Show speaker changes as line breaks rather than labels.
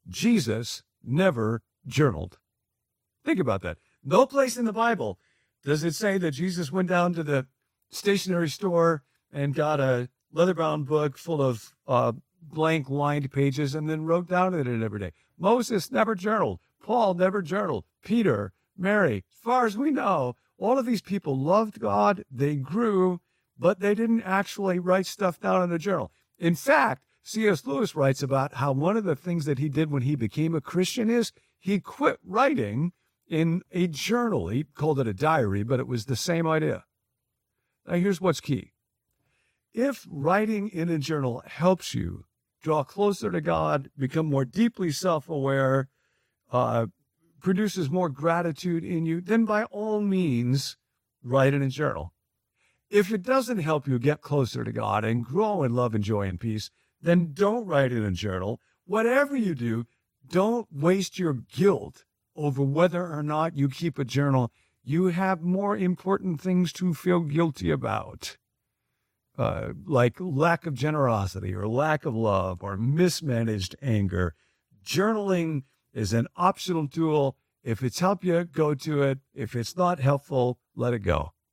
Jesus never journaled. Think about that. No place in the Bible does it say that Jesus went down to the stationery store and got a leather-bound book full of blank lined pages and then wrote down in it every day. Moses never journaled. Paul never journaled. Peter, Mary, as far as we know, all of these people loved God. They grew, but they didn't actually write stuff down in a journal. In fact, C.S. Lewis writes about how one of the things that he did when he became a Christian is he quit writing in a journal. He called it a diary, but it was the same idea. Now, here's what's key. If writing in a journal helps you draw closer to God, become more deeply self-aware, produces more gratitude in you, then by all means, write in a journal. If it doesn't help you get closer to God and grow in love and joy and peace, then don't write in a journal. Whatever you do, don't waste your guilt over whether or not you keep a journal. You have more important things to feel guilty about, like lack of generosity or lack of love or mismanaged anger. Journaling is an optional tool. If it's helped you, go to it. If it's not helpful, let it go.